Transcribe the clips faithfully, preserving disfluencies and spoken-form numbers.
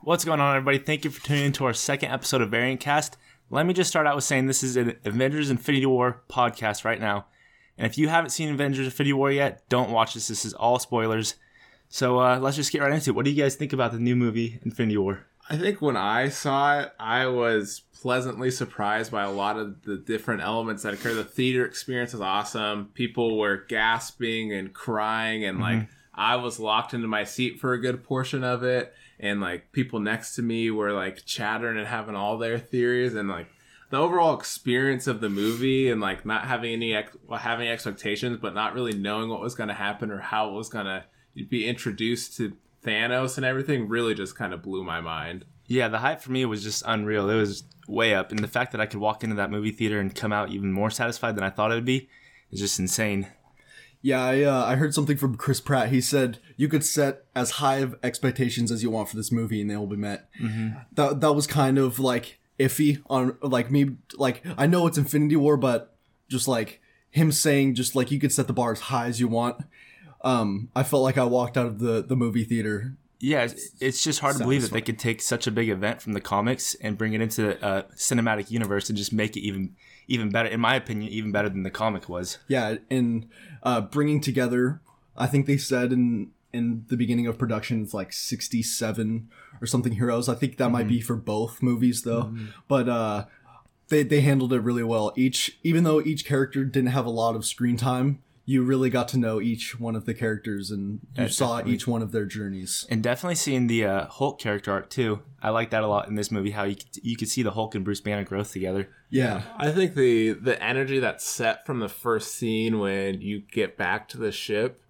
What's going on, everybody? Thank you for tuning in to our second episode of Variant Cast. Let me just start out with saying this is an Avengers Infinity War podcast right now. And if you haven't seen Avengers Infinity War yet, don't watch this. This is all spoilers. So uh, let's just get right into it. What do you guys think about the new movie, Infinity War? I think when I saw it, I was pleasantly surprised by a lot of the different elements that occur. The theater experience was awesome. People were gasping and crying, and mm-hmm. like I was locked into my seat for a good portion of it. And like people next to me were like chattering and having all their theories, and like the overall experience of the movie, and like not having any ex- well, having expectations, but not really knowing what was going to happen or how it was going to be introduced to Thanos and everything, really just kind of blew my mind. Yeah, the hype for me was just unreal. It was way up, and the fact that I could walk into that movie theater and come out even more satisfied than I thought it would be is just insane. Yeah, I, uh, I heard something from Chris Pratt. He said you could set as high of expectations as you want for this movie, and they will be met. Mm-hmm. That that was kind of like iffy on like me. Like I know it's Infinity War, but just like him saying, just like you could set the bar as high as you want. Um, I felt like I walked out of the, the movie theater. Yeah, it's, it's just hard to believe that they could take such a big event from the comics and bring it into a cinematic universe and just make it even even better. In my opinion, even better than the comic was. Yeah, and uh, bringing together, I think they said in in the beginning of production, it's like sixty-seven or something heroes. I think that mm-hmm. might be for both movies though, mm-hmm. but uh, they they handled it really well. Each, even though each character didn't have a lot of screen time, you really got to know each one of the characters, and you yeah, saw definitely. each one of their journeys. And definitely seeing the uh, Hulk character arc too. I like that a lot in this movie. How you could, you could see the Hulk and Bruce Banner growth together. Yeah, I think the the energy that's set from the first scene when you get back to the ship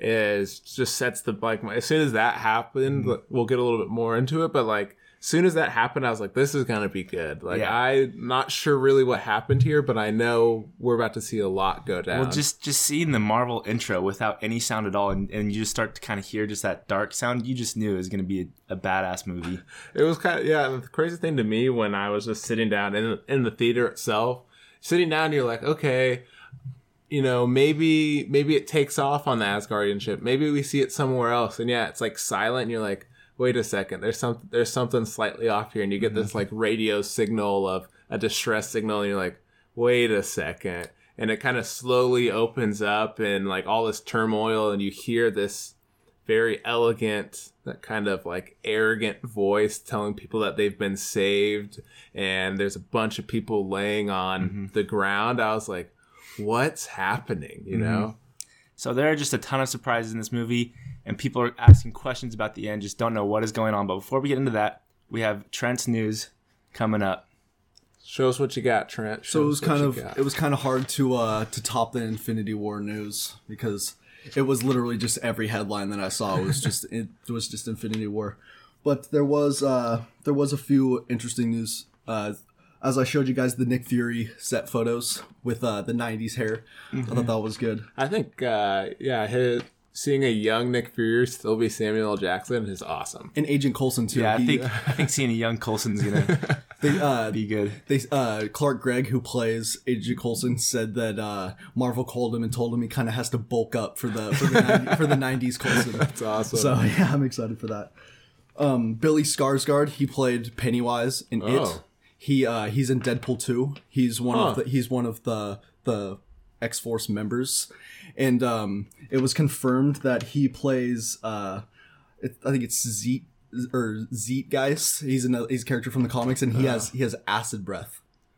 is just sets the like. As soon as that happened, mm-hmm. we'll get a little bit more into it, but like. As soon as that happened, I was like, this is going to be good. Like, yeah. I'm not sure really what happened here, but I know we're about to see a lot go down. Well, just just seeing the Marvel intro without any sound at all, and, and you just start to kind of hear just that dark sound, you just knew it was going to be a, a badass movie. It was kind of, yeah, the crazy thing to me when I was just sitting down in, in the theater itself, sitting down, you're like, okay, you know, maybe maybe it takes off on the Asgardian ship. Maybe we see it somewhere else. And yeah, it's like silent, and you're like, wait a second, there's some there's something slightly off here, and you get this like radio signal of a distress signal, and you're like, wait a second, and it kind of slowly opens up, and like all this turmoil, and you hear this very elegant, that kind of like arrogant voice telling people that they've been saved, and there's a bunch of people laying on mm-hmm. the ground. I was like, what's happening, you mm-hmm. know? So there are just a ton of surprises in this movie, and people are asking questions about the end, just don't know what is going on. But before we get into that, we have Trent's news coming up. Show us what you got, Trent. Show so it was kind of it was kind of hard to uh, to top the Infinity War news, because it was literally just every headline that I saw was just it was just Infinity War. But there was uh, there was a few interesting news. Uh, As I showed you guys the Nick Fury set photos with uh, the nineties hair. Mm-hmm. I thought that was good. I think, uh, yeah, his, seeing a young Nick Fury still be Samuel L. Jackson is awesome. And Agent Coulson, too. Yeah, I he, think I think seeing a young Coulson's going to uh, be good. They, uh, Clark Gregg, who plays Agent Coulson, said that uh, Marvel called him and told him he kind of has to bulk up for the for the, ninety, for the nineties Coulson. That's awesome. So, yeah, I'm excited for that. Um, Billy Skarsgård, he played Pennywise in oh. It. He uh, he's in Deadpool two. He's one huh. of the he's one of the the X-Force members, and um, it was confirmed that he plays. Uh, it, I think it's Zeet or Zeitgeist. He's another he's a character from the comics, and he uh. has he has acid breath.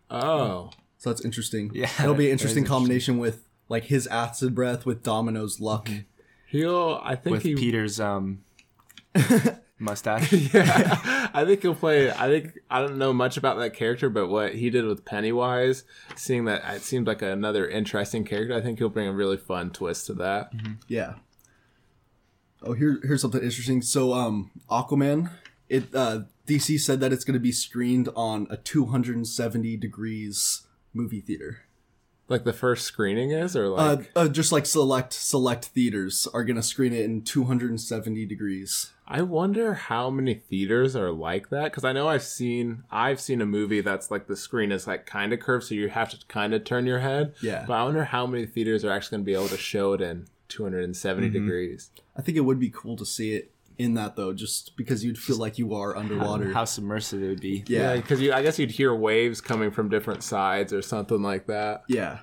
Oh, so that's interesting. Yeah, it'll be an interesting combination interesting. with like his acid breath with Domino's luck. He'll I think with he... Peter's um. mustache. Yeah, I think he'll play. I think I don't know much about that character, but what he did with Pennywise, seeing that it seemed like another interesting character. I think he'll bring a really fun twist to that. Mm-hmm. Yeah. Oh, here, here's something interesting. So, um, Aquaman, it uh, D C said that it's going to be screened on a two hundred seventy degrees movie theater. Like the first screening is, or like uh, uh, just like select select theaters are gonna screen it in two hundred seventy degrees. I wonder how many theaters are like that, because I know I've seen I've seen a movie that's like the screen is like kind of curved, so you have to kind of turn your head. Yeah. But I wonder how many theaters are actually gonna be able to show it in two hundred seventy mm-hmm. degrees. I think it would be cool to see it in that though, just because you'd feel like you are underwater. How submersive it would be. Yeah, because you I guess you'd hear waves coming from different sides or something like that. Yeah.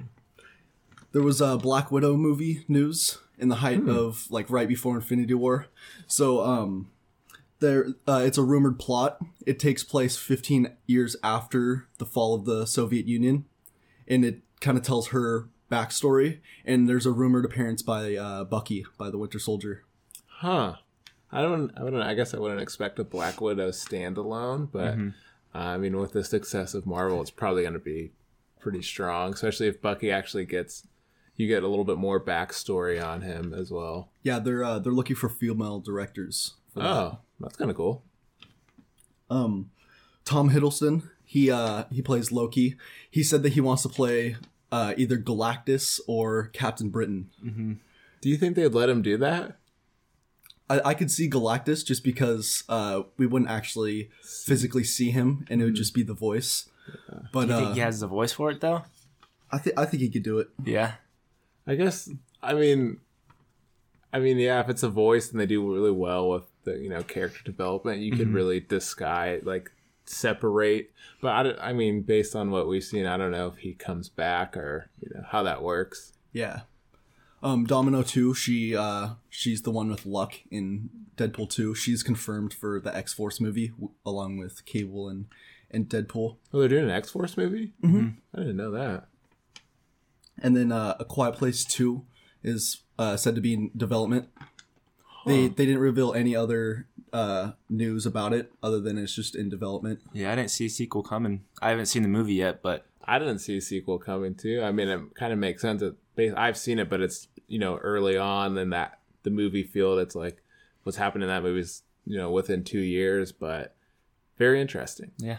There was a Black Widow movie news in the height hmm. of like right before Infinity War. So um there uh, it's a rumored plot. It takes place fifteen years after the fall of the Soviet Union, and it kind of tells her backstory, and there's a rumored appearance by uh, Bucky, by the Winter Soldier. Huh. I don't I wouldn't I guess I wouldn't expect a Black Widow standalone, but mm-hmm. uh, I mean with the success of Marvel, it's probably going to be pretty strong, especially if Bucky actually gets you get a little bit more backstory on him as well. Yeah, they're uh, they're looking for female directors. For oh, that. That's kind of cool. Um, Tom Hiddleston, he uh he plays Loki. He said that he wants to play uh either Galactus or Captain Britain. Mm-hmm. Do you think they'd let him do that? I, I could see Galactus just because uh we wouldn't actually physically see him, and it would just be the voice. Yeah. But do you think uh, he has the voice for it though? I think I think he could do it. Yeah. I guess. I mean, I mean, yeah. If it's a voice and they do really well with the you know character development, you mm-hmm. could really disguise like separate. But I, I mean, based on what we've seen, I don't know if he comes back or you know how that works. Yeah. Um, Domino two, she uh, she's the one with Luck in Deadpool two. She's confirmed for the X-Force movie w- along with Cable and, and Deadpool. Oh, they're doing an X-Force movie? Mm-hmm. I didn't know that. And then uh, A Quiet Place two is uh, said to be in development. Huh. They they didn't reveal any other uh, news about it other than it's just in development. Yeah, I didn't see a sequel coming. I haven't seen the movie yet, but... I didn't see a sequel coming too. I mean, it kind of makes sense that I've seen it, but it's you know early on in that the movie field. It's like what's happened in that movie is you know within two years, but very interesting. Yeah,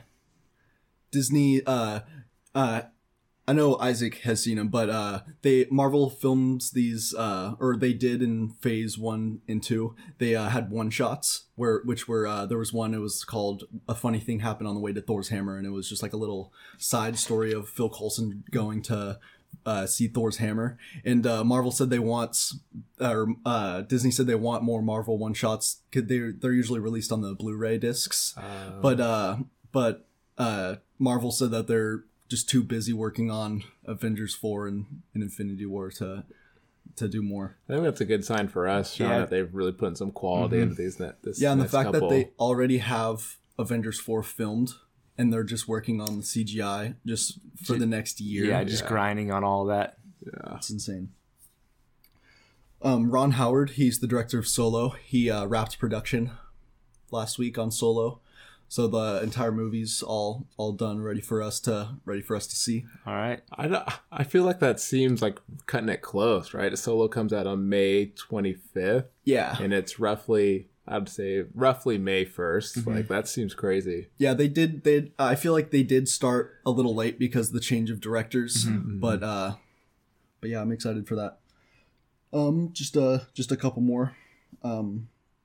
Disney. Uh, uh, I know Isaac has seen them, but uh, they Marvel films these, uh, or they did in Phase One and Two. They uh, had one shots where, which were uh, there was one. It was called "A Funny Thing Happened on the Way to Thor's Hammer," and it was just like a little side story of Phil Coulson going to uh, see Thor's hammer. And uh, Marvel said they want, or uh, Disney said they want more Marvel one shots. Cause they're they're usually released on the Blu-ray discs, uh... but uh, but uh, Marvel said that they're just too busy working on Avengers four and, and Infinity War to to do more. I think that's a good sign for us, showing yeah. that they've really put some quality mm-hmm. into these. This yeah, and the fact couple. that they already have Avengers four filmed and they're just working on the C G I just for the next year. Yeah, just yeah. grinding on all that. Yeah, it's insane. Um, Ron Howard, he's the director of Solo. He uh, wrapped production last week on Solo. So the entire movie's all all done, ready for us to ready for us to see. All right. I don't, I feel like that seems like cutting it close, right? Solo comes out on May twenty-fifth. Yeah. And it's roughly, I'd say, roughly May first. Mm-hmm. Like that seems crazy. Yeah, they did. They I feel like they did start a little late because of the change of directors. Mm-hmm. But uh, but yeah, I'm excited for that. Um, just uh, just a couple more. Um.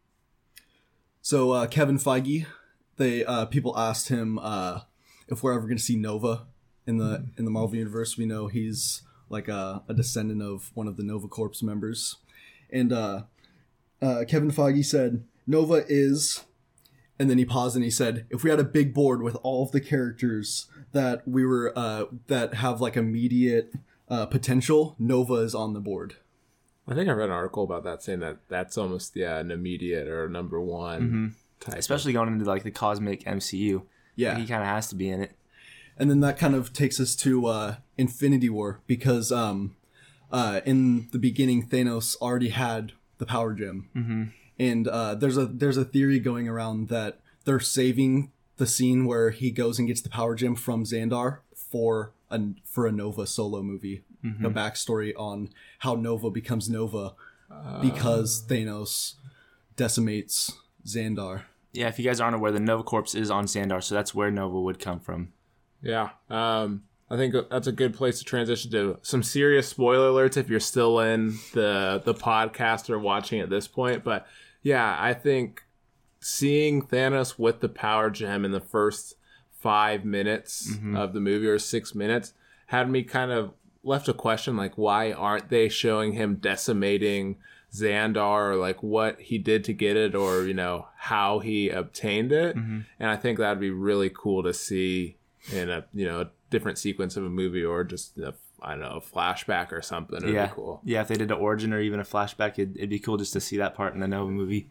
So uh, Kevin Feige. They uh, people asked him uh, if we're ever going to see Nova in the in the Marvel universe. We know he's like a, a descendant of one of the Nova Corps members, and uh, uh, Kevin Feige said Nova is, and then he paused and he said, if we had a big board with all of the characters that we were uh, that have like immediate uh, potential, Nova is on the board. I think I read an article about that saying that that's almost yeah an immediate or number one. Mm-hmm. Especially going into like the cosmic M C U. Yeah. Like, he kind of has to be in it. And then that kind of takes us to uh, Infinity War because um, uh, in the beginning, Thanos already had the power gem. Mm-hmm. And uh, there's a there's a theory going around that they're saving the scene where he goes and gets the power gem from Xandar for a, for a Nova Solo movie. Mm-hmm. A backstory on how Nova becomes Nova uh... because Thanos decimates Xandar. Yeah, if you guys aren't aware, the Nova Corps is on Xandar, so that's where Nova would come from. Yeah, um, I think that's a good place to transition to some serious spoiler alerts if you're still in the the podcast or watching at this point. But yeah, I think seeing Thanos with the power gem in the first five minutes mm-hmm. of the movie or six minutes had me kind of left a question like, why aren't they showing him decimating Xandar or like what he did to get it, or you know how he obtained it. Mm-hmm. And I think that'd be really cool to see in a you know a different sequence of a movie, or just a, I don't know, a flashback or something. It'd yeah. be cool. Yeah, if they did an origin or even a flashback, it'd, it'd be cool just to see that part in a Nova movie.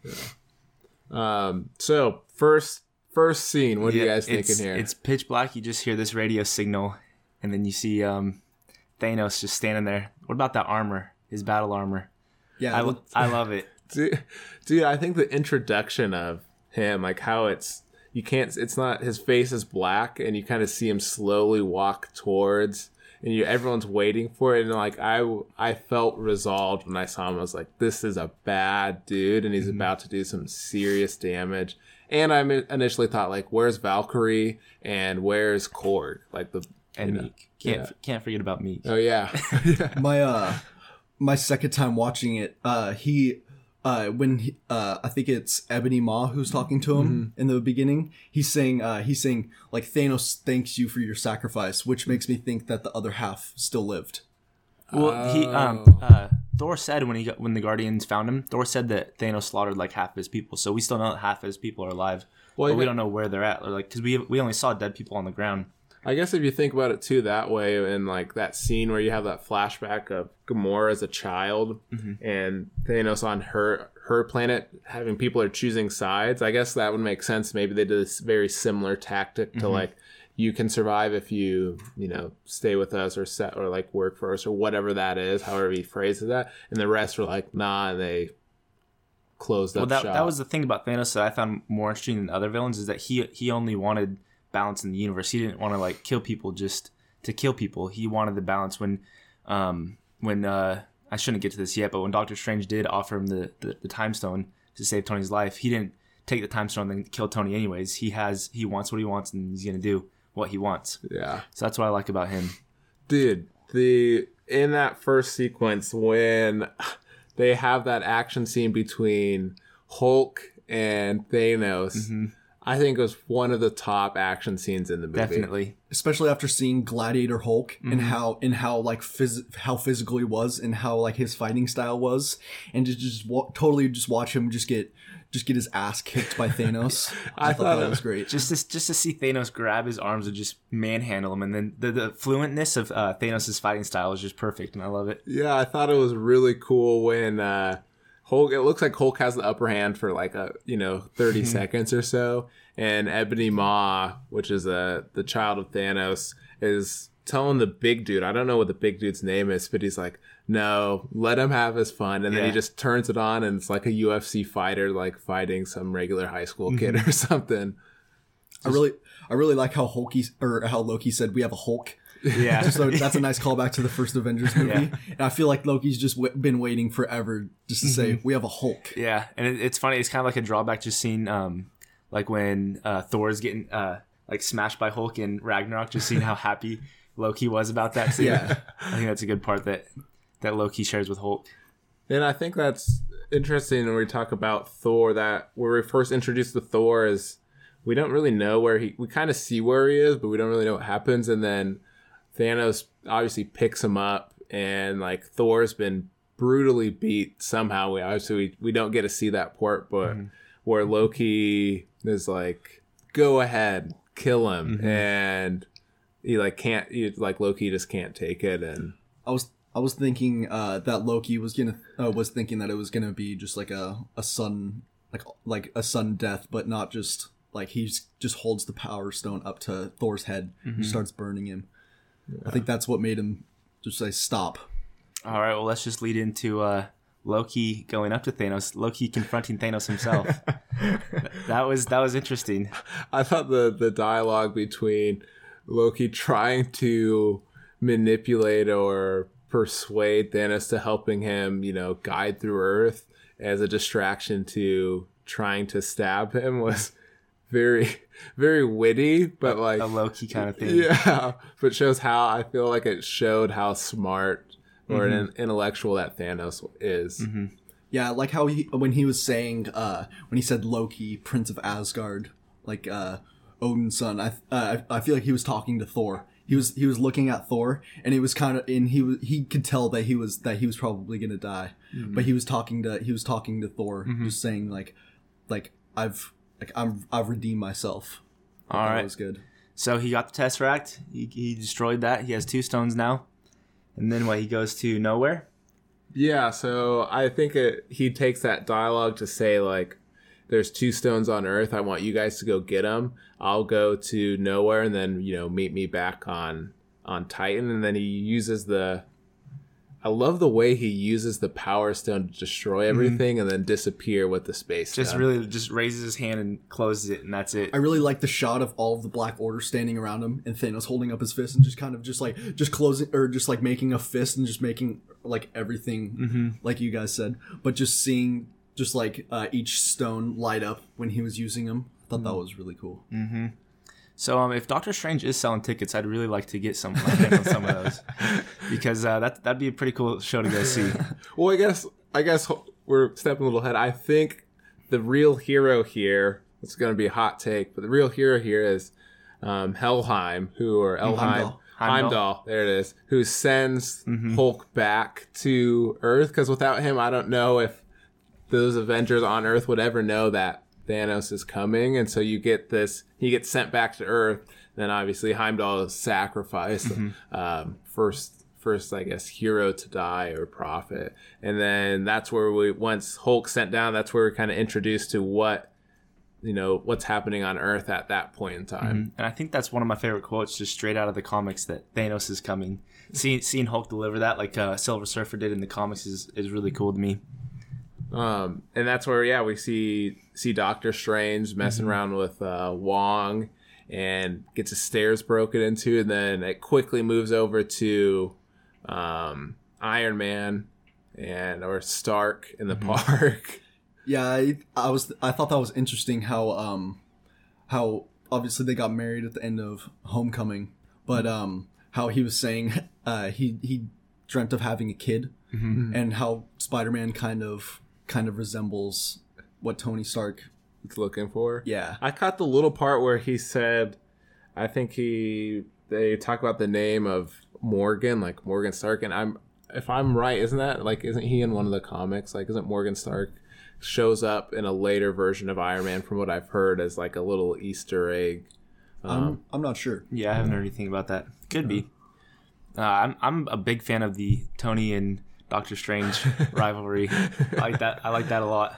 Yeah. Um. So first, first scene. What yeah, are you guys thinking here? It's pitch black. You just hear this radio signal, and then you see um, Thanos just standing there. What about that armor? His battle armor. Yeah, I, I love it, dude, dude. I think the introduction of him, like how it's you can't. It's not his face is black, and you kind of see him slowly walk towards. And you, everyone's waiting for it, and like I, I felt resolved when I saw him. I was like, "This is a bad dude, and he's mm-hmm. about to do some serious damage." And I initially thought, like, "Where's Valkyrie and where's Korg?" Like the and Meek. Know, can't yeah. can't forget about Meek. Oh yeah, my uh, my second time watching it, uh, he. Uh, when he, uh, I think it's Ebony Maw who's talking to him mm-hmm. in the beginning, he's saying, uh, he's saying like Thanos thanks you for your sacrifice, which makes me think that the other half still lived. Well, oh. he um, uh, Thor said when he got, when the Guardians found him, Thor said that Thanos slaughtered like half of his people, so we still know that half of his people are alive, well, but we don't know where they're at, or like because we we only saw dead people on the ground. I guess if you think about it too that way, and like that scene where you have that flashback of Gamora as a child mm-hmm. and Thanos on her her planet, having people are choosing sides, I guess that would make sense. Maybe they did this very similar tactic to mm-hmm. like, you can survive if you, you know, stay with us or set or like work for us or whatever that is, however he phrases that. And the rest were like, nah, and they closed up well, that, shop. That was the thing about Thanos that I found more interesting than other villains, is that he he only wanted balance in the universe. He didn't want to like kill people just to kill people. He wanted the balance. When um when uh I shouldn't get to this yet, but when Doctor Strange did offer him the, the, the time stone to save Tony's life, he didn't take the time stone and then kill Tony anyways. He has he wants what he wants, and he's gonna do what he wants. Yeah. So that's what I like about him. Dude, the in that first sequence when they have that action scene between Hulk and Thanos, mm-hmm. I think it was one of the top action scenes in the movie. Definitely. Especially after seeing Gladiator Hulk mm-hmm. and how and how like phys- how physical he was and how like his fighting style was, and to just wa- totally just watch him just get just get his ass kicked by Thanos. I, I thought, thought that was great. Just to, just to see Thanos grab his arms and just manhandle him, and then the, the fluentness of uh, Thanos' fighting style is just perfect, and I love it. Yeah, I thought it was really cool when uh, Hulk. It looks like Hulk has the upper hand for like a you know thirty mm-hmm. seconds or so, and Ebony Maw, which is a the child of Thanos, is telling the big dude. I don't know what the big dude's name is, but he's like, no, let him have his fun. And yeah. then he just turns it on, and it's like a U F C fighter, like fighting some regular high school kid mm-hmm. or something. I really, I really like how Hulky or how Loki said we have a Hulk. Yeah, just so that's a nice callback to the first Avengers movie. Yeah. And I feel like Loki's just w- been waiting forever just to mm-hmm. say we have a Hulk. Yeah, and it, it's funny. It's kind of like a drawback just seeing, um, like when uh, Thor's getting uh, like smashed by Hulk in Ragnarok. Just seeing how happy Loki was about that. Too. Yeah, I think that's a good part that. that Loki shares with Hulk. And I think that's interesting when we talk about Thor, that where we first introduced to Thor is we don't really know where he, we kind of see where he is, but we don't really know what happens. And then Thanos obviously picks him up, and like Thor's been brutally beat somehow. We obviously, we, we don't get to see that part, but mm-hmm. where Loki is like, go ahead, kill him. Mm-hmm. And he like can't, he, like Loki just can't take it. And I was, I was thinking uh, that Loki was gonna uh, was thinking that it was gonna be just like a, a sun like like a sudden death, but not just like he's just holds the Power Stone up to Thor's head mm-hmm. and starts burning him. Yeah. I think that's what made him just say stop. All right, well let's just lead into uh, Loki going up to Thanos. Loki confronting Thanos himself. that was that was interesting. I thought the the dialogue between Loki trying to manipulate or persuade Thanos to helping him, you know, guide through Earth as a distraction to trying to stab him was very, very witty, but like a low-key kind of thing. Yeah, but shows how I feel like it showed how smart or mm-hmm. an intellectual that Thanos is. Mm-hmm. Yeah, like how he when he was saying uh, when he said Loki, Prince of Asgard, like uh, Odin's son. I uh, I feel like he was talking to Thor. He was he was looking at Thor, and he was kind of and he was he could tell that he was that he was probably gonna die, mm-hmm. but he was talking to he was talking to Thor, mm-hmm. just saying like, like I've like I'm I've redeemed myself. All right, that was good. So he got the Tesseract. He he destroyed that. He has two stones now, and then what? He goes to nowhere. Yeah, so I think it, he takes that dialogue to say, like, there's two stones on Earth. I want you guys to go get them. I'll go to nowhere and then, you know, meet me back on on Titan. And then he uses the... I love the way he uses the Power Stone to destroy everything mm-hmm. and then disappear with the Space Stone. Just really just raises his hand and closes it, and that's it. I really like the shot of all of the Black Order standing around him and Thanos holding up his fist and just kind of just like just closing or just like making a fist and just making like everything mm-hmm. like you guys said, but just seeing just like uh, each stone light up when he was using them. I thought mm-hmm. that was really cool. Mm-hmm. So um, if Doctor Strange is selling tickets, I'd really like to get some, like, on some of those because uh, that that'd be a pretty cool show to go see. Well, I guess I guess we're stepping a little ahead. I think the real hero here, it's going to be a hot take, but the real hero here is um, Helheim, who or Elheim, Heimdall. Heimdall. Heimdall, there it is, who sends mm-hmm. Hulk back to Earth because without him, I don't know if those Avengers on Earth would ever know that Thanos is coming, and so you get this, he gets sent back to Earth, then obviously Heimdall is sacrificed, mm-hmm. um, first, first, I guess, hero to die or prophet, and then that's where we, once Hulk sent down, that's where we're kind of introduced to what, you know, what's happening on Earth at that point in time. Mm-hmm. And I think that's one of my favorite quotes, just straight out of the comics, that Thanos is coming. Seeing, seeing Hulk deliver that, like uh, Silver Surfer did in the comics, is, is really cool to me. Um, and that's where, yeah, we see see Doctor Strange messing mm-hmm. around with uh, Wong and gets his stairs broken into, and then it quickly moves over to um, Iron Man and or Stark in the mm-hmm. park. Yeah, I, I was I thought that was interesting how um how obviously they got married at the end of Homecoming, but um how he was saying uh he he dreamt of having a kid, mm-hmm. and how Spider-Man kind of kind of resembles what Tony Stark is looking for. Yeah. I caught the little part where he said, I think he, they talk about the name of Morgan, like Morgan Stark. And I'm, if I'm right, isn't that like, isn't he in one of the comics? Like, isn't Morgan Stark shows up in a later version of Iron Man from what I've heard as like a little Easter egg? Um, I'm, I'm not sure. Yeah. I haven't heard anything about that. Could be. Uh, I'm, I'm a big fan of the Tony and Doctor Strange rivalry. I like that. I like that a lot.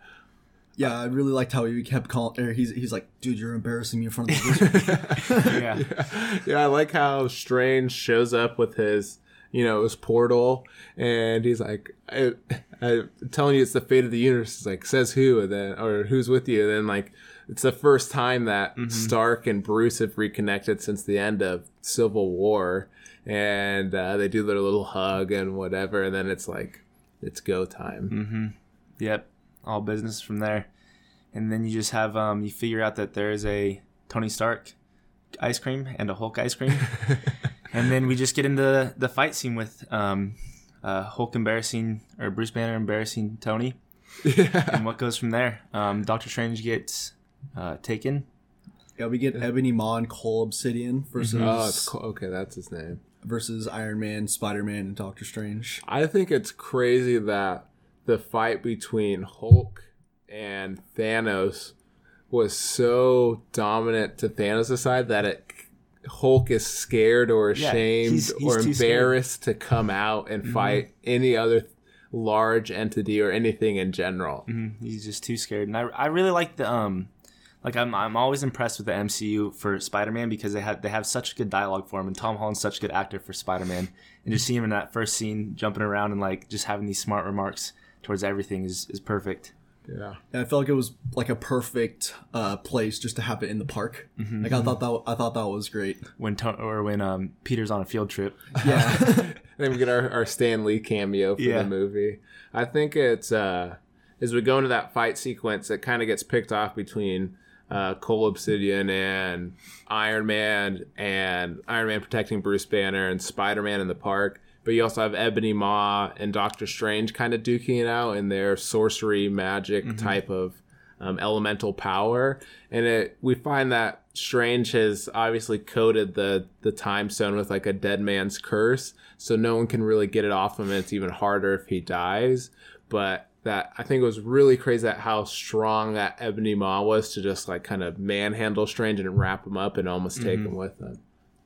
Yeah, I really liked how he kept calling. Or he's he's like, dude, you're embarrassing me in front of the wizard. yeah. yeah, yeah. I like how Strange shows up with his, you know, his portal, and he's like, I, I'm telling you, it's the fate of the universe. It's like, says who, and then or who's with you, and then like, it's the first time that mm-hmm. Stark and Bruce have reconnected since the end of Civil War. And uh, they do their little hug and whatever, and then it's like, it's go time. Mm-hmm. Yep, all business from there. And then you just have, um, you figure out that there is a Tony Stark ice cream and a Hulk ice cream. And then we just get into the fight scene with um, uh, Hulk embarrassing, or Bruce Banner embarrassing Tony. Yeah. And what goes from there? Um, Doctor Strange gets uh, taken. Yeah, we get Ebony Maw and Cole Obsidian versus... Oh, it's Cole. Okay, that's his name. Versus Iron Man, Spider-Man, and Doctor Strange. I think it's crazy that the fight between Hulk and Thanos was so dominant to Thanos' side that it, Hulk is scared or ashamed yeah, he's, he's or embarrassed scared. to come out and mm-hmm. fight any other large entity or anything in general. Mm-hmm. He's just too scared. And I, I really like the... um. Like I'm, I'm always impressed with the M C U for Spider-Man because they have they have such good dialogue for him, and Tom Holland's such a good actor for Spider-Man. And just seeing him in that first scene, jumping around and like just having these smart remarks towards everything is, is perfect. Yeah, and I felt like it was like a perfect uh, place just to have it in the park. Mm-hmm. Like I thought that I thought that was great when to- or when um, Peter's on a field trip. Yeah, then we get our, our Stan Lee cameo for yeah. the movie. I think it's uh, as we go into that fight sequence, it kind of gets picked off between. Uh, Cole Obsidian and Iron Man and Iron Man protecting Bruce Banner and Spider-Man in the park. But you also have Ebony Maw and Doctor Strange kind of duking it out in their sorcery magic mm-hmm. type of um, elemental power. And it we find that Strange has obviously coated the the time stone with like a dead man's curse, so no one can really get it off him, and it's even harder if he dies. But that I think it was really crazy at how strong that Ebony Maw was to just like kind of manhandle Strange and wrap him up and almost take mm-hmm. him with him.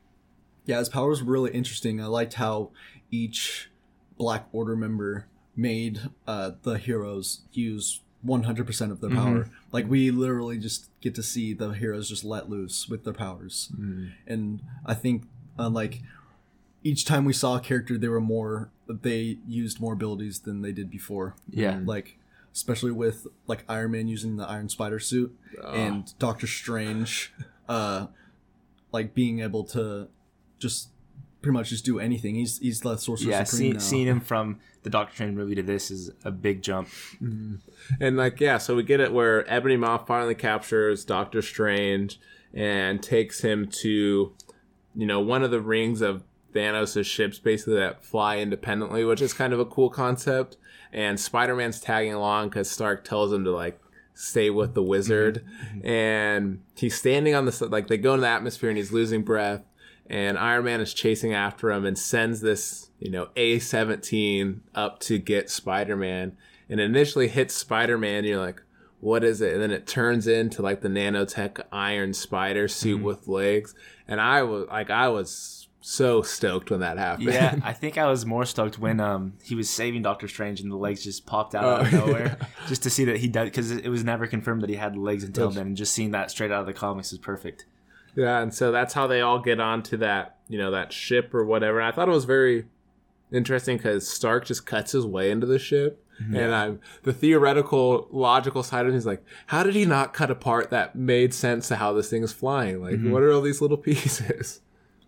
Yeah, his power was really interesting. I liked how each Black Order member made uh, the heroes use one hundred percent of their power. Mm-hmm. Like, we literally just get to see the heroes just let loose with their powers. Mm-hmm. And I think, uh, like, each time we saw a character, they were more, they used more abilities than they did before. Yeah. Like, especially with, like, Iron Man using the Iron Spider suit oh. and Doctor Strange, uh, like, being able to just pretty much just do anything. He's he's the Sorcerer yeah, Supreme now. Seeing him from the Doctor Strange movie to this is a big jump. Mm-hmm. And like, yeah, so we get it where Ebony Maw finally captures Doctor Strange and takes him to, you know, one of the rings of Thanos' ships basically that fly independently, which is kind of a cool concept. And Spider-Man's tagging along because Stark tells him to like stay with the wizard. Mm-hmm. And he's standing on the, like, they go into the atmosphere and he's losing breath. And Iron Man is chasing after him and sends this, you know, A seventeen up to get Spider-Man. And initially hits Spider-Man, and you're like, what is it? And then it turns into like the nanotech Iron Spider suit mm-hmm. with legs. And I was like, I was so stoked when that happened. Yeah, I think I was more stoked when um he was saving Doctor Strange and the legs just popped out, oh, out of nowhere. Yeah. Just to see that he does, because it was never confirmed that he had legs until then. And just seeing that straight out of the comics is perfect. Yeah, and so that's how they all get onto that, you know, that ship or whatever. And I thought it was very interesting because Stark just cuts his way into the ship. Yeah. And I'm the theoretical, logical side of it is like, how did he not cut apart that made sense to how this thing is flying? Like, mm-hmm. what are all these little pieces?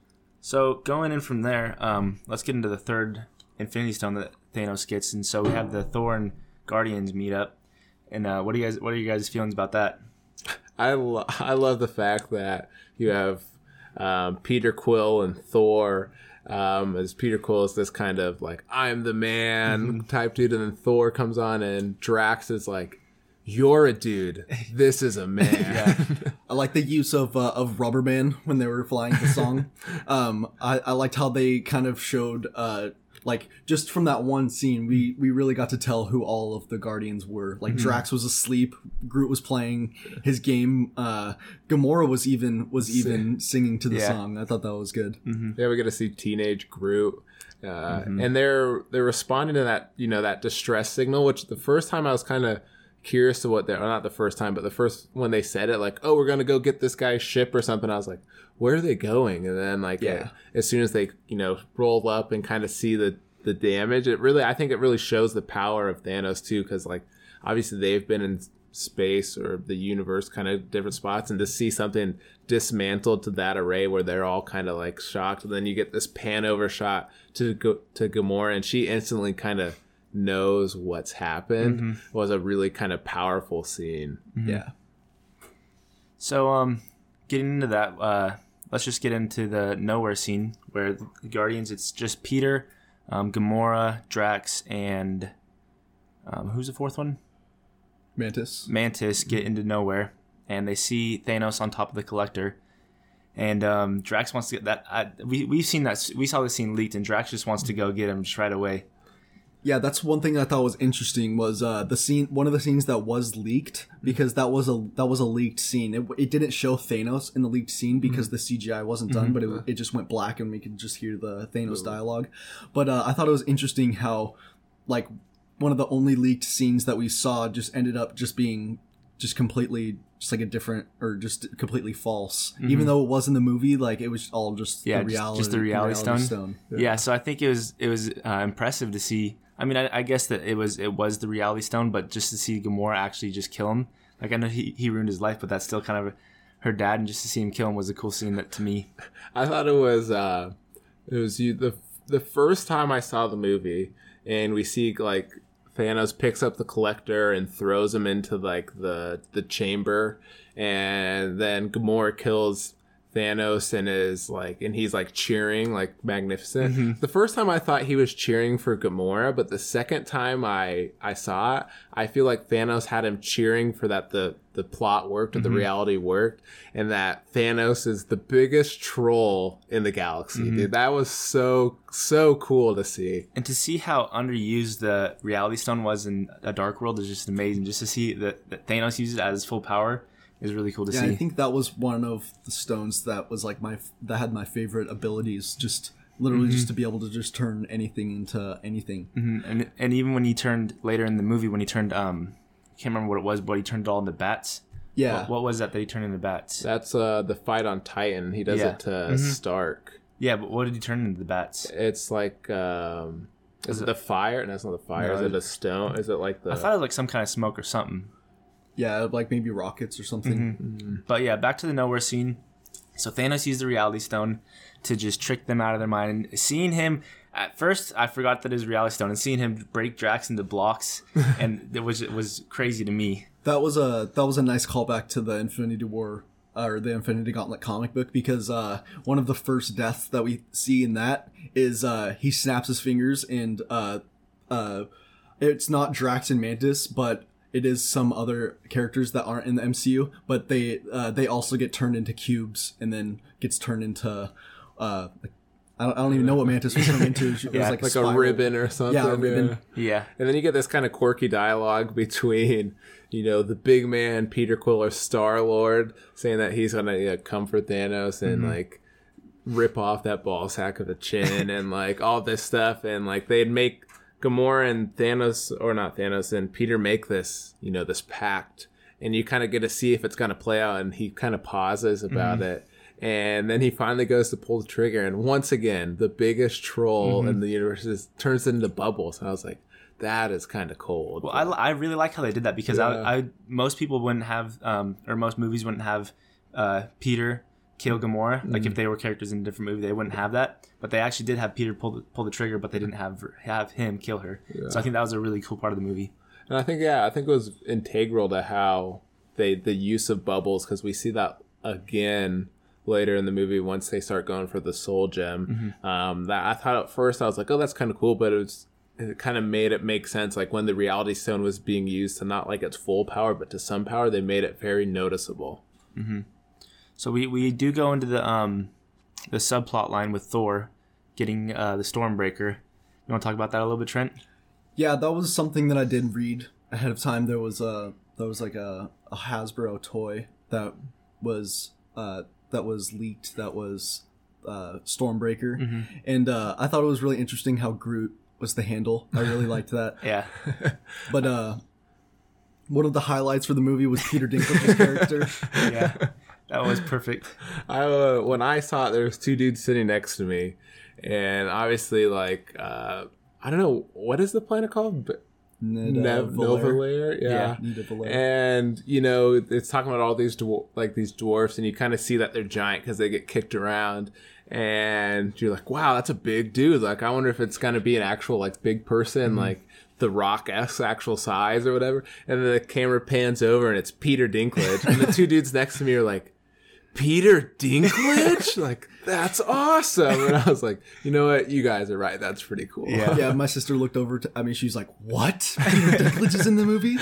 So going in from there, um, let's get into the third Infinity Stone that Thanos gets. And so we have the Thor and Guardians meet up. And uh, what do you guys? What are you guys' feelings about that? I, lo- I love the fact that you have um, Peter Quill and Thor. Um, as Peter Quill is this kind of like, I'm the man mm-hmm. type dude. And then Thor comes on and Drax is like, you're a dude. This is a man. Yeah. I like the use of uh, of Rubber Man when they were flying the song. um, I, I liked how they kind of showed... Uh, Like, just from that one scene, we, we really got to tell who all of the Guardians were. Like, mm-hmm. Drax was asleep, Groot was playing his game, uh, Gamora was even was even singing to the yeah. song. I thought that was good. Mm-hmm. Yeah, we get to see teenage Groot. Uh, mm-hmm. And they're they're responding to that, you know, that distress signal, which the first time I was kind of curious to what they're... Not the first time, but the first when they said it, like, oh, we're going to go get this guy's ship or something. I was like, where are they going? And then, like, yeah. it, as soon as they, you know, roll up and kind of see the, the damage, it really, I think it really shows the power of Thanos, too, because, like, obviously they've been in space or the universe, kind of different spots, and to see something dismantled to that array where they're all kind of, like, shocked. And then you get this pan over shot to, go, to Gamora, and she instantly kind of knows what's happened. Mm-hmm. It was a really kind of powerful scene. Mm-hmm. Yeah. So, um, getting into that, uh, let's just get into the nowhere scene where the Guardians, it's just Peter, um, Gamora, Drax, and um, who's the fourth one? Mantis. Mantis get into nowhere, and they see Thanos on top of the Collector. And um, Drax wants to get that. I, we we've seen that. We saw the scene leaked, and Drax just wants to go get him just right away. Yeah, that's one thing I thought was interesting was uh, the scene. One of the scenes that was leaked, because that was a that was a leaked scene. It, it didn't show Thanos in the leaked scene because mm-hmm. the C G I wasn't done, mm-hmm. but it, it just went black and we could just hear the Thanos dialogue. But uh, I thought it was interesting how, like, one of the only leaked scenes that we saw just ended up just being just completely just like a different or just completely false. Mm-hmm. Even though it was in the movie, like it was all just yeah, the reality, just, just the reality, reality stone. stone. Yeah. yeah, so I think it was it was uh, impressive to see. I mean, I, I guess that it was it was the Reality Stone, but just to see Gamora actually just kill him, like I know he, he ruined his life, but that's still kind of her dad, and just to see him kill him was a cool scene that to me. I thought it was uh, it was you the the first time I saw the movie, and we see like Thanos picks up the Collector and throws him into like the the chamber, and then Gamora kills Thanos and is like, and he's like cheering like magnificent. Mm-hmm. The first time I thought he was cheering for Gamora, but the second time I I saw it, I feel like Thanos had him cheering for that the the plot worked or the Mm-hmm. reality worked, and that Thanos is the biggest troll in the galaxy. Mm-hmm. Dude, that was so so cool to see. And to see how underused the Reality Stone was in a Dark World is just amazing. Just to see that, that Thanos uses it as full power is really cool to Yeah, see. I think that was one of the stones that was like my that had my favorite abilities. Just literally Mm-hmm. just to be able to just turn anything into anything. Mhm. And and even when he turned later in the movie, when he turned um, I can't remember what it was, but he turned it all into bats. Yeah, What, what was that that he turned into bats? That's uh the fight on Titan. He does Yeah. it to Stark. Yeah, but what did he turn into the bats? It's like um is it the fire? No, it's not the fire. No, is it a stone? Is it like the I thought it was like some kind of smoke or something. yeah, like maybe rockets or something. Mm-hmm. But yeah, back to the nowhere scene. So Thanos used the Reality Stone to just trick them out of their mind. And seeing him at first, I forgot that it was Reality Stone, and seeing him break Drax into blocks, and it was it was crazy to me. That was a that was a nice callback to the Infinity War uh, or the Infinity Gauntlet comic book, because uh, one of the first deaths that we see in that is uh, he snaps his fingers and uh, uh, it's not Drax and Mantis, but it is some other characters that aren't in the M C U, but they uh, they also get turned into cubes and then gets turned into uh, like, I don't, I don't even know what Mantis was turned into. It was Yeah, like, like a spiral. ribbon or something? Yeah, a ribbon. Yeah, And then you get this kind of quirky dialogue between, you know, the big man, Peter Quill, or Star-Lord, saying that he's going to you know, comfort Thanos and, Mm-hmm. like, rip off that ball sack of a chin and, like, all this stuff. And, like, they'd make Gamora and Thanos, or not Thanos, and Peter make this, you know, this pact. And you kind of get to see if it's going to play out. And he kind of pauses about Mm-hmm. it. And then he finally goes to pull the trigger. And once again, the biggest troll Mm-hmm. in the universe is, turns into Bubbles. And I was like, that is kind of cold. well, I, I really like how they did that because Yeah. I, I most people wouldn't have um, or most movies wouldn't have uh, Peter kill Gamora. Like if they were characters in a different movie, they wouldn't have that. But they actually did have Peter pull the, pull the trigger, but they didn't have have him kill her. So I think that was a really cool part of the movie. And I think, yeah, I think it was integral to how they, the use of Bubbles, because we see that again later in the movie once they start going for the soul gem. Mm-hmm. Um, that I thought at first I was like, oh, that's kind of cool, but it was it kind of made it make sense. Like when the Reality Stone was being used to not like its full power, but to some power, they made it very noticeable. So we, we do go into the um the subplot line with Thor getting uh, the Stormbreaker. You want to talk about that a little bit, Trent? Yeah, that was something that I did read ahead of time. There was a there was like a, a Hasbro toy that was uh, that was leaked. That was uh, Stormbreaker, Mm-hmm. and uh, I thought it was really interesting how Groot was the handle. I really liked that. Yeah. But uh, one of the highlights for the movie was Peter Dinklage's character. Yeah. That was perfect. I uh, when I saw it, there was two dudes sitting next to me, and obviously, like uh, I don't know what is the planet called. But Nid, uh, Nev- Valer. Novalir, yeah. Nida Valer. And you know, it's talking about all these dwar- like these dwarfs, and you kind of see that they're giant because they get kicked around, and you're like, wow, that's a big dude. Like, I wonder if it's gonna be an actual like big person, like the Rock-esque actual size or whatever. And then the camera pans over, and it's Peter Dinklage, and the two dudes next to me are like, Peter Dinklage? Like, that's awesome. And I was like, you know what? You guys are right. That's pretty cool. Yeah. Yeah, my sister looked over to, I mean, she's like, what? Peter Dinklage is in the movie?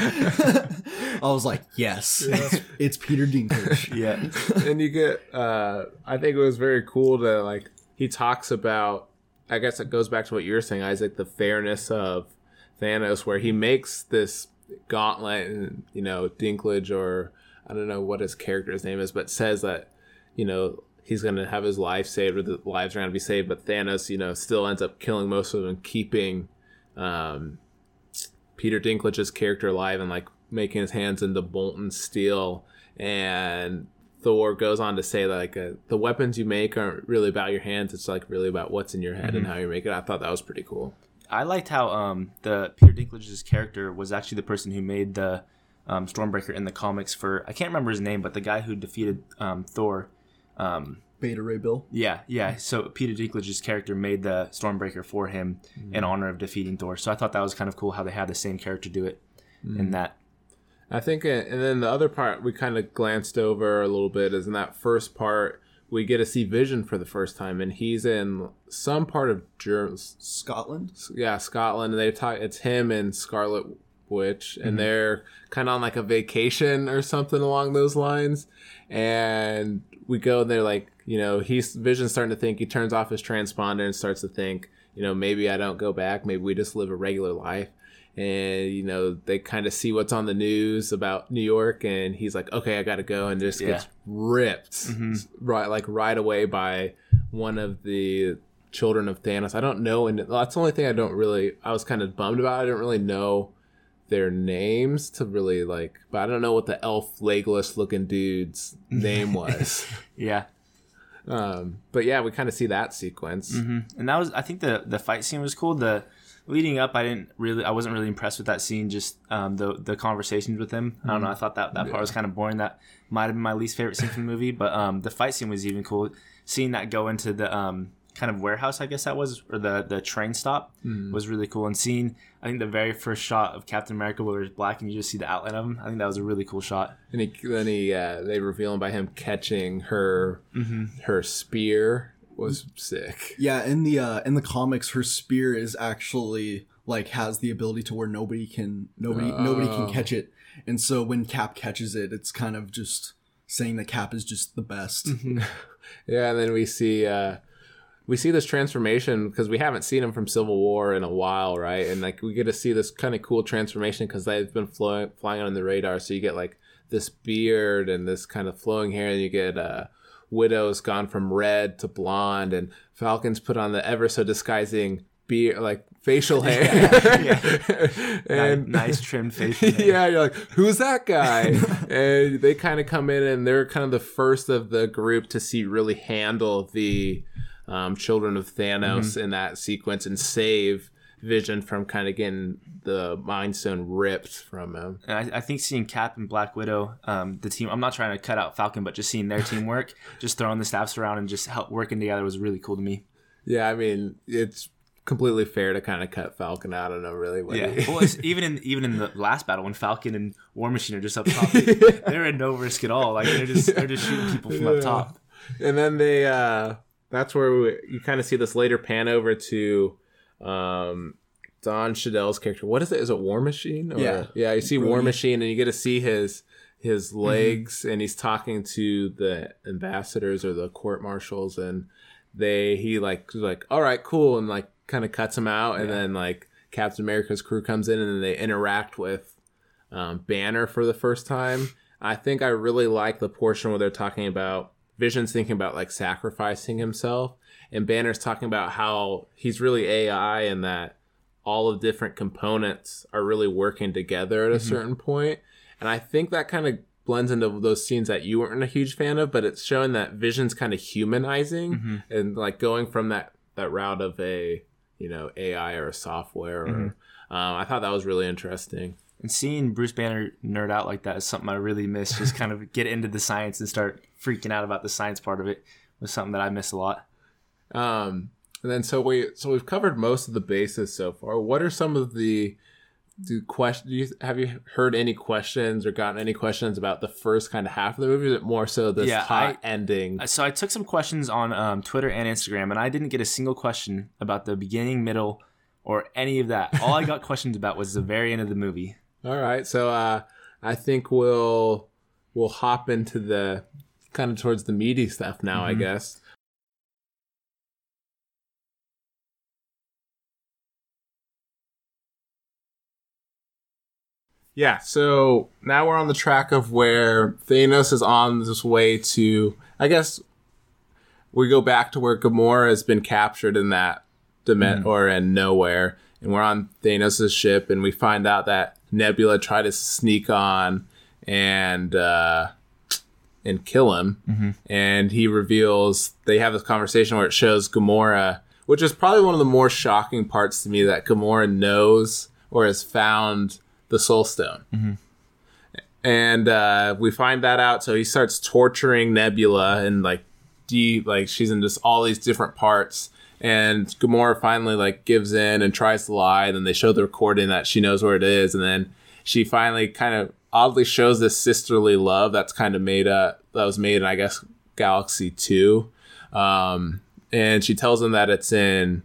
I was like, yes, it's, it's Peter Dinklage. Yeah. And you get, uh, I think it was very cool to, like, he talks about, I guess it goes back to what you were saying, Isaac, the fairness of Thanos, where he makes this gauntlet, and, you know, Dinklage, or I don't know what his character's name is, but says that, you know, he's going to have his life saved, or the lives are going to be saved, but Thanos, you know, still ends up killing most of them, keeping um, Peter Dinklage's character alive and, like, making his hands into molten steel. And Thor goes on to say that, like, uh, the weapons you make aren't really about your hands, it's, like, really about what's in your head and how you make it. I thought that was pretty cool. I liked how um the Peter Dinklage's character was actually the person who made the um, Stormbreaker in the comics for, I can't remember his name, but the guy who defeated um, Thor. Um, Beta Ray Bill. yeah, yeah. So Peter Dinklage's character made the Stormbreaker for him Mm-hmm. in honor of defeating Thor. So I thought that was kind of cool how they had the same character do it Mm-hmm. in that. I think, uh, and then the other part we kind of glanced over a little bit is in that first part we get to see Vision for the first time, and he's in some part of Germany, Scotland. Yeah, Scotland. And they talk. It's him and Scarlet Witch, and mm-hmm. they're kind of on like a vacation or something along those lines. And we go, and they're like, you know, he's Vision's starting to think. He turns off his transponder and starts to think, you know, maybe I don't go back. Maybe we just live a regular life. And, you know, they kind of see what's on the news about New York, and he's like, okay, I got to go, and just yeah. gets ripped mm-hmm. right, like right away by one of the children of Thanos. I don't know, and that's the only thing I don't really, I was kind of bummed about. I didn't really know their names to really like, but I don't know what the elf Legolas looking dude's name was. yeah. Um, but yeah, we kind of see that sequence. Mm-hmm. And that was, I think the, the fight scene was cool. The, Leading up, I didn't really, I wasn't really impressed with that scene. Just um, the the conversations with him. I don't know. I thought that, that yeah. part was kind of boring. That might have been my least favorite scene from the movie. But um, the fight scene was even cool. Seeing that go into the um, kind of warehouse, I guess that was, or the the train stop, mm. was really cool. And seeing, I think the very first shot of Captain America where it's black and you just see the outline of him. I think that was a really cool shot. And he, then he uh, they reveal him by him catching her mm-hmm. her spear. Was sick. Yeah, in the uh, in the comics, her spear is actually like has the ability to where nobody can nobody oh. nobody can catch it, and so when Cap catches it, it's kind of just saying that Cap is just the best. Mm-hmm. Yeah, and then we see uh, we see this transformation because we haven't seen him from Civil War in a while, right? And like we get to see this kind of cool transformation because they've been flying flying on the radar, so you get like this beard and this kind of flowing hair, and you get. Uh, Widow's gone from red to blonde, and Falcon's put on the ever so disguising beard, like facial hair. yeah, yeah. and nice, nice trimmed facial hair. Yeah, you're like, who's that guy? And they kind of come in, and they're kind of the first of the group to see really handle the um, children of Thanos mm-hmm. in that sequence and save Vision from kind of getting the Mind Stone ripped from him. And I, I think seeing Cap and Black Widow, um, the team, I'm not trying to cut out Falcon, but just seeing their teamwork, just throwing the staffs around and just help working together was really cool to me. Yeah, I mean, it's completely fair to kind of cut Falcon out. I don't know really what yeah. he... well, it's, even in even in the last battle when Falcon and War Machine are just up top, they, they're at no risk at all. Like they're just they're just shooting people from yeah. up top. And then they uh, that's where we, you kind of see this later pan over to um, Don Cheadle's character. What is it? Is it War Machine? Or, yeah, yeah. You see Brilliant. War Machine, and you get to see his his legs, mm-hmm. and he's talking to the ambassadors or the court marshals, and they he like like all right, cool, and like kind of cuts him out, and yeah. then like Captain America's crew comes in, and then they interact with um, Banner for the first time. I think I really like the portion where they're talking about Vision's thinking about like sacrificing himself, and Banner's talking about how he's really A I and that all of different components are really working together at a mm-hmm. certain point. And I think that kind of blends into those scenes that you weren't a huge fan of, but it's showing that Vision's kind of humanizing mm-hmm. and like going from that, that route of a, you know, A I or a software. Or, mm-hmm. um, I thought that was really interesting. And seeing Bruce Banner nerd out like that is something I really miss. Just kind of get into the science and start freaking out about the science part of it was something that I miss a lot. Um, and then so we so we've covered most of the bases so far. What are some of the do question? Do you, have you heard any questions or gotten any questions about the first kind of half of the movie? Or is it more so this yeah, hot I, ending? So I took some questions on um, Twitter and Instagram, and I didn't get a single question about the beginning, middle, or any of that. All I got questions about was the very end of the movie. All right, so uh, I think we'll we'll hop into the kind of towards the meaty stuff now, mm-hmm. I guess. Yeah, so now we're on the track of where Thanos is on this way to, I guess, we go back to where Gamora has been captured in that dimension, mm. or in nowhere, and we're on Thanos' ship, and we find out that Nebula tried to sneak on and uh, and kill him, mm-hmm. and he reveals, they have this conversation where it shows Gamora, which is probably one of the more shocking parts to me, that Gamora knows or has found the Soul Stone. Mm-hmm. And uh, we find that out, so he starts torturing Nebula, and like deep, like she's in just all these different parts, and Gamora finally like gives in and tries to lie, and then they show the recording that she knows where it is, and then she finally kind of oddly shows this sisterly love that's kind of made up, that was made, I guess, Galaxy two. Um, and she tells him that it's in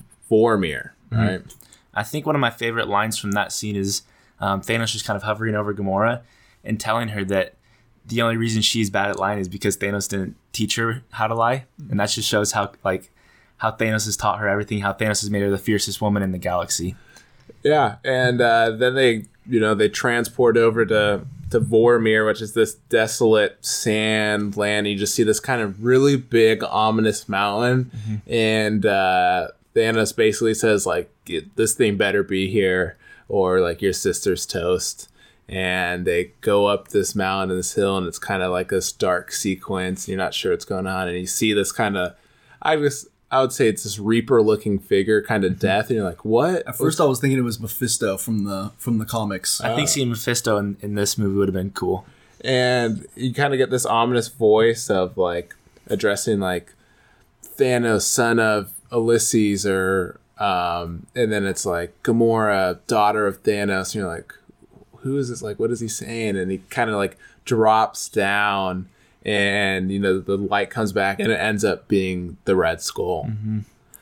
Vormir, right? Mm-hmm. I think one of my favorite lines from that scene is um, Thanos just kind of hovering over Gamora and telling her that the only reason she's bad at lying is because Thanos didn't teach her how to lie. And that just shows how like how Thanos has taught her everything, how Thanos has made her the fiercest woman in the galaxy. Yeah, and uh, then they, you know, they transport over to, to Vormir, which is this desolate sand land. You just see this kind of really big, ominous mountain. Mm-hmm. And uh, Thanos basically says, like, this thing better be here or, like, your sister's toast. And they go up this mountain, this hill, and it's kind of like this dark sequence. You're not sure what's going on. And you see this kind of, I just, I would say it's this Reaper-looking figure, kind of death. And you're like, what? At first I was thinking it was Mephisto from the from the comics. I think seeing Mephisto in, in this movie would have been cool. And you kind of get this ominous voice of, like, addressing, like, Thanos, son of Ulysses, or, um, and then it's like, Gamora, daughter of Thanos. And you're like, who is this? Like, what is he saying? And he kind of, like, drops down. And, you know, the light comes back and it ends up being the Red Skull. Mm-hmm.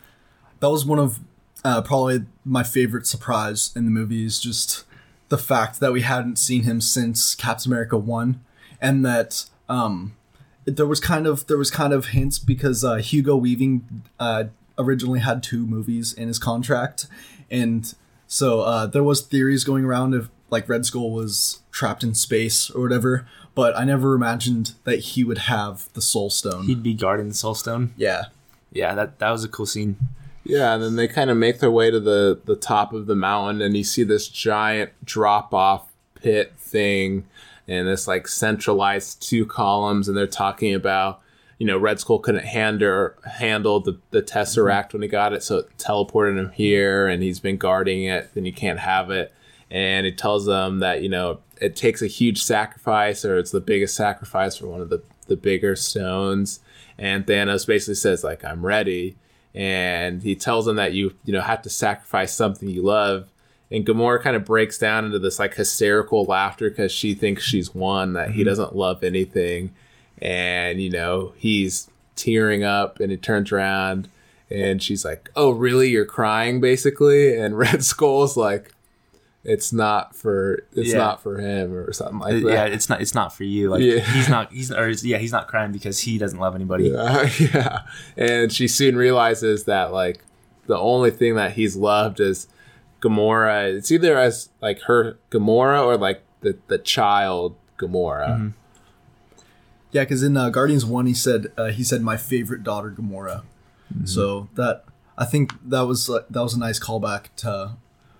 That was one of uh, probably my favorite surprise in the movie is just the fact that we hadn't seen him since Captain America one. And that um, there was kind of there was kind of hints because uh, Hugo Weaving uh, originally had two movies in his contract. And so uh, there was theories going around if like Red Skull was trapped in space or whatever. But I never imagined that he would have the Soul Stone. He'd be guarding the Soul Stone. Yeah. Yeah, that, that was a cool scene. Yeah, and then they kind of make their way to the, the top of the mountain, and you see this giant drop-off pit thing, and this, like, centralized two columns, and they're talking about, you know, Red Skull couldn't handle, handle the, the Tesseract mm-hmm. when he got it, so it teleported him here, and he's been guarding it, and he can't have it. And it tells them that, you know, it takes a huge sacrifice, or it's the biggest sacrifice for one of the, the bigger stones. And Thanos basically says, like, I'm ready. And he tells them that you, you know, have to sacrifice something you love. And Gamora kind of breaks down into this, like, hysterical laughter because she thinks she's won, that mm-hmm. he doesn't love anything. And, you know, he's tearing up, and he turns around and she's like, oh, really? You're crying, basically? And Red Skull's like, it's not for it's yeah. not for him or something like that. Yeah, it's not it's not for you. Like yeah. he's not he's or yeah he's not crying because he doesn't love anybody. Yeah, yeah. And she soon realizes that like the only thing that he's loved is Gamora. It's either as like her Gamora or like the the child Gamora. Mm-hmm. Yeah, because in uh, Guardians one he said uh, he said my favorite daughter Gamora. Mm-hmm. So that I think that was uh, that was a nice callback to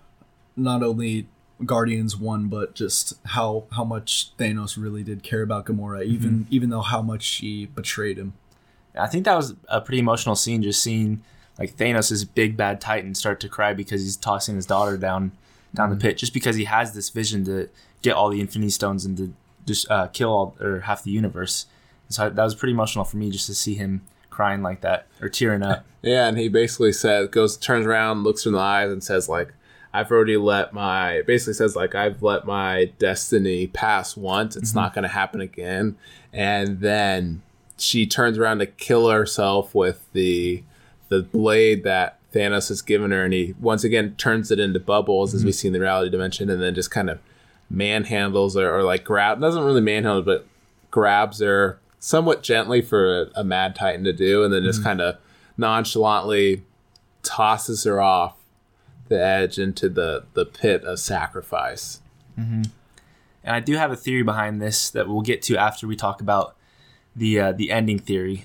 not only Guardians one, but just how how much Thanos really did care about Gamora, even mm-hmm. even though how much she betrayed him. I think that was a pretty emotional scene, just seeing like Thanos' big bad Titan start to cry because he's tossing his daughter down down mm-hmm. the pit, just because he has this vision to get all the Infinity Stones and to just uh, kill all or half the universe. So that was pretty emotional for me just to see him crying like that or tearing up. Yeah, and he basically says, goes, turns around, looks her in the eyes, and says like, I've already let my, basically says like, I've let my destiny pass once. It's mm-hmm. not going to happen again. And then she turns around to kill herself with the the blade that Thanos has given her. And he once again turns it into bubbles, mm-hmm. as we see in the reality dimension, and then just kind of manhandles her or like grab, doesn't really manhandle, but grabs her somewhat gently for a, a Mad Titan to do. And then just mm-hmm. kind of nonchalantly tosses her off the edge into the the pit of sacrifice. Mm-hmm. And I do have a theory behind this that we'll get to after we talk about the uh, the ending theory.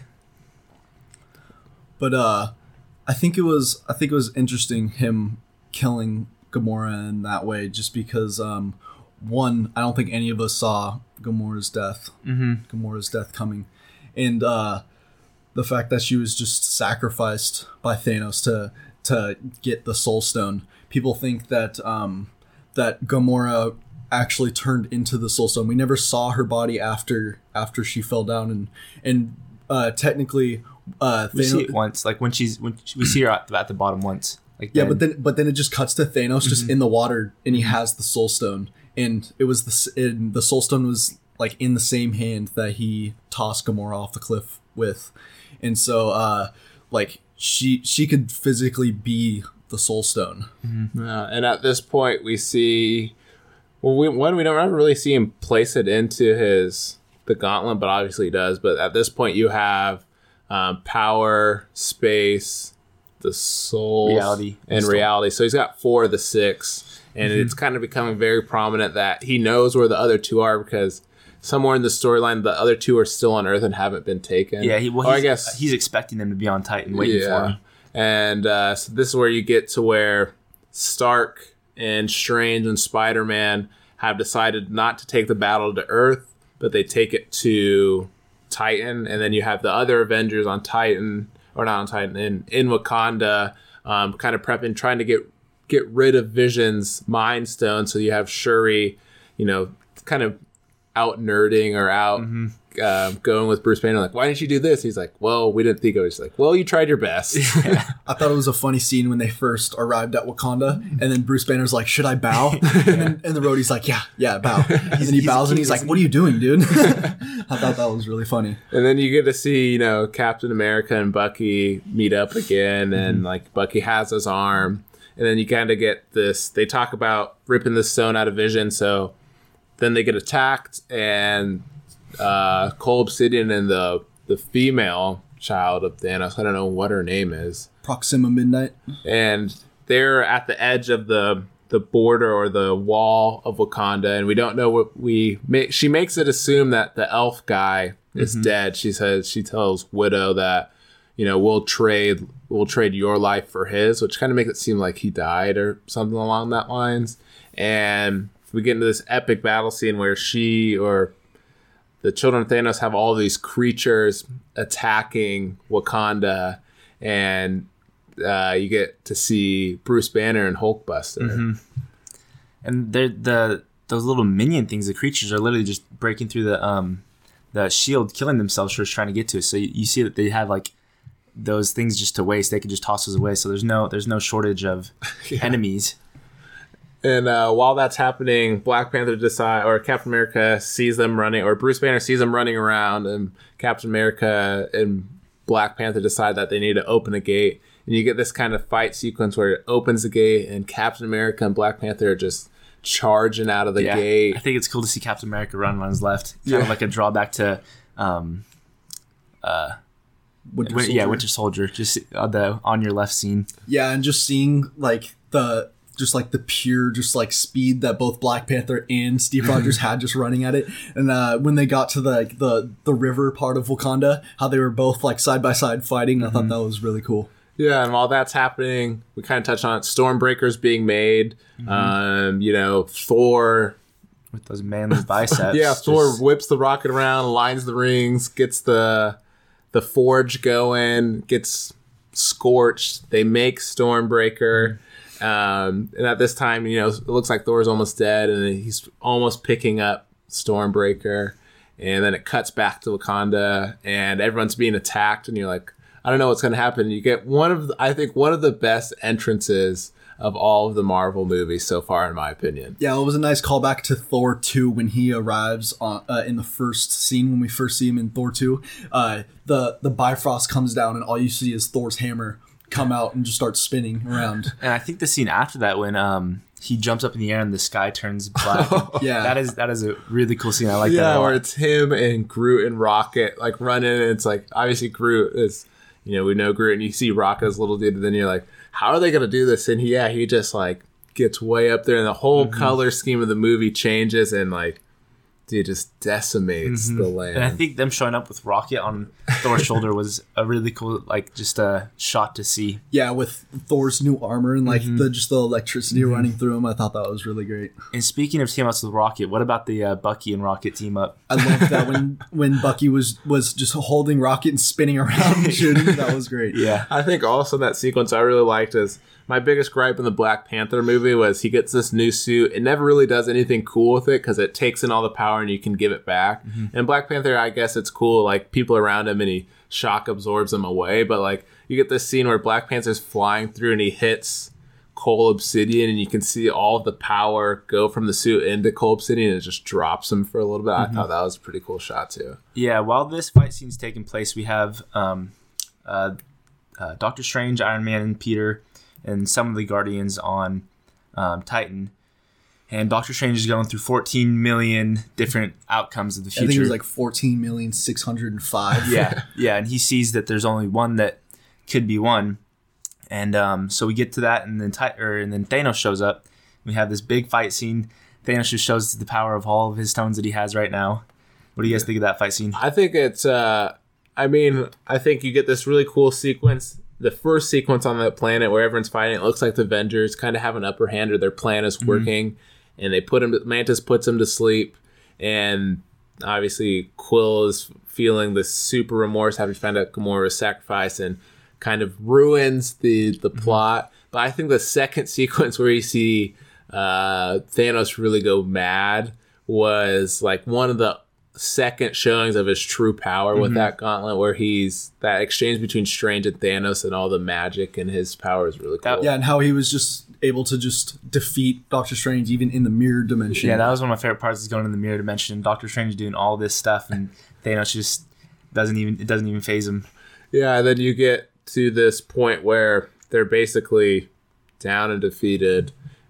But uh, I think it was I think it was interesting him killing Gamora in that way, just because um, one, I don't think any of us saw Gamora's death, mm-hmm. Gamora's death coming, and uh, the fact that she was just sacrificed by Thanos to. to get the Soul Stone. People think that um, that Gamora actually turned into the Soul Stone. We never saw her body after after she fell down, and and uh, technically uh, we Thanos, see it once, like when she's when we see her at, at the bottom once. Like yeah, then. but then but then it just cuts to Thanos mm-hmm. just in the water, and he has the Soul Stone, and it was the and the Soul Stone was like in the same hand that he tossed Gamora off the cliff with, and so uh, like she she could physically be the Soul Stone. Mm-hmm. Uh, and at this point, we see well, we, one we don't ever really see him place it into his the gauntlet, but obviously he does. But at this point, you have um, power, space, the soul, reality, and reality. So he's got four of the six, and mm-hmm. it's kind of becoming very prominent that he knows where the other two are because somewhere in the storyline, the other two are still on Earth and haven't been taken. Yeah, he, well, I guess he's expecting them to be on Titan, waiting yeah. for him. And uh, so this is where you get to where Stark and Strange and Spider-Man have decided not to take the battle to Earth, but they take it to Titan. And then you have the other Avengers on Titan, or not on Titan, in, in Wakanda, um, kind of prepping, trying to get get rid of Vision's Mind Stone. So you have Shuri, you know, kind of out nerding or out mm-hmm. uh, going with Bruce Banner, like, why didn't you do this? He's like, well, we didn't think of it. He's like, well, you tried your best. Yeah. I thought it was a funny scene when they first arrived at Wakanda, and then Bruce Banner's like, should I bow? And then and the roadie's like, yeah, yeah, bow. And then he bows and he's like, what are you doing, dude? I thought that was really funny. And then you get to see, you know, Captain America and Bucky meet up again, and mm-hmm. like Bucky has his arm, and then you kind of get this, they talk about ripping the stone out of Vision, so then they get attacked, and uh, Cole Obsidian and the the female child of Thanos, I don't know what her name is. Proxima Midnight. And they're at the edge of the the border or the wall of Wakanda, and we don't know what we... Make, she makes it assume that the elf guy is mm-hmm. dead. She says, she tells Widow that, you know, we'll trade, we'll trade your life for his, which kind of makes it seem like he died or something along that lines. And we get into this epic battle scene where she or the children of Thanos have all these creatures attacking Wakanda, and uh, you get to see Bruce Banner and Hulkbuster. Mm-hmm. And they're the those little minion things, the creatures are literally just breaking through the um the shield, killing themselves, just trying to get to it. So you, you see that they have like those things just to waste. They can just toss those away. So there's no there's no shortage of yeah. enemies. And uh, while that's happening, Black Panther decide, or Captain America sees them running, or Bruce Banner sees them running around, and Captain America and Black Panther decide that they need to open a gate. And you get this kind of fight sequence where it opens the gate, and Captain America and Black Panther are just charging out of the yeah, gate. I think it's cool to see Captain America run on his left, kind yeah. of like a drawback to, um, uh, Winter Win- yeah, Winter Soldier, just uh, the on your left scene. Yeah, and just seeing like the. Just like the pure, just like speed that both Black Panther and Steve Rogers had just running at it. And uh, when they got to the, like, the the river part of Wakanda, how they were both like side by side fighting, mm-hmm. I thought that was really cool. Yeah, and while that's happening, we kind of touched on it. Stormbreaker's being made. Mm-hmm. Um, you know, Thor with those manly biceps. yeah, just... Thor whips the rocket around, lines the rings, gets the the forge going, gets scorched. They make Stormbreaker. Mm-hmm. Um, and at this time, you know, it looks like Thor's almost dead, and he's almost picking up Stormbreaker, and then it cuts back to Wakanda, and everyone's being attacked, and you're like, I don't know what's going to happen. You get one of, the, I think, one of the best entrances of all of the Marvel movies so far, in my opinion. Yeah, it was a nice callback to Thor two when he arrives on, uh, in the first scene, when we first see him in Thor two. Uh, the, the Bifrost comes down, and all you see is Thor's hammer come out and just start spinning around. And I think the scene after that, when um he jumps up in the air and the sky turns black. yeah, that is that is a really cool scene. I like yeah, that. Yeah, where it's him and Groot and Rocket like running, and it's like obviously Groot is, you know, we know Groot, and you see Rocket as little dude, and then you're like, how are they gonna do this? And he, yeah, he just like gets way up there, and the whole mm-hmm. color scheme of the movie changes, and like, dude, just decimates mm-hmm. the land. And I think them showing up with Rocket on Thor's shoulder was a really cool, like, just a shot to see. Yeah, with Thor's new armor and like mm-hmm. the just the electricity mm-hmm. running through him. I thought that was really great. And speaking of team ups with Rocket, what about the uh, Bucky and Rocket team up? I loved that when when Bucky was was just holding Rocket and spinning around and shooting. That was great. Yeah, I think also that sequence I really liked is. My biggest gripe in the Black Panther movie was he gets this new suit. It never really does anything cool with it because it takes in all the power and you can give it back. Mm-hmm. And Black Panther, I guess it's cool. Like, people around him and he shock absorbs them away. But, like, you get this scene where Black Panther's flying through and he hits Coal Obsidian, and you can see all the power go from the suit into Coal Obsidian, and it just drops him for a little bit. Mm-hmm. I thought that was a pretty cool shot too. Yeah, while this fight scene's taking place, we have um, uh, uh, Doctor Strange, Iron Man, and Peter, and some of the Guardians on um, Titan. And Doctor Strange is going through fourteen million different outcomes of the future. I think it was like fourteen million six hundred five. Yeah, yeah, and he sees that there's only one that could be one. And um, so we get to that, and then Ti- or, and then Thanos shows up. We have this big fight scene. Thanos just shows the power of all of his stones that he has right now. What do you guys think of that fight scene? I think it's, uh, I mean, I think you get this really cool sequence. The first sequence on that planet where everyone's fighting, it looks like the Avengers kind of have an upper hand, or their plan is working. Mm-hmm. And they put him, Mantis puts him to sleep. And obviously Quill is feeling this super remorse after he found out Gamora was sacrificed, and kind of ruins the, the mm-hmm. plot. But I think the second sequence where you see uh, Thanos really go mad was like one of the second showings of his true power mm-hmm. with that gauntlet, where he's that exchange between Strange and Thanos and all the magic and his power is really cool. Yeah, and how he was just able to just defeat Doctor Strange even in the mirror dimension. Yeah, that was one of my favorite parts, is going in the mirror dimension. Doctor Strange doing all this stuff, and Thanos just doesn't even it doesn't even faze him. Yeah, and then you get to this point where they're basically down and defeated,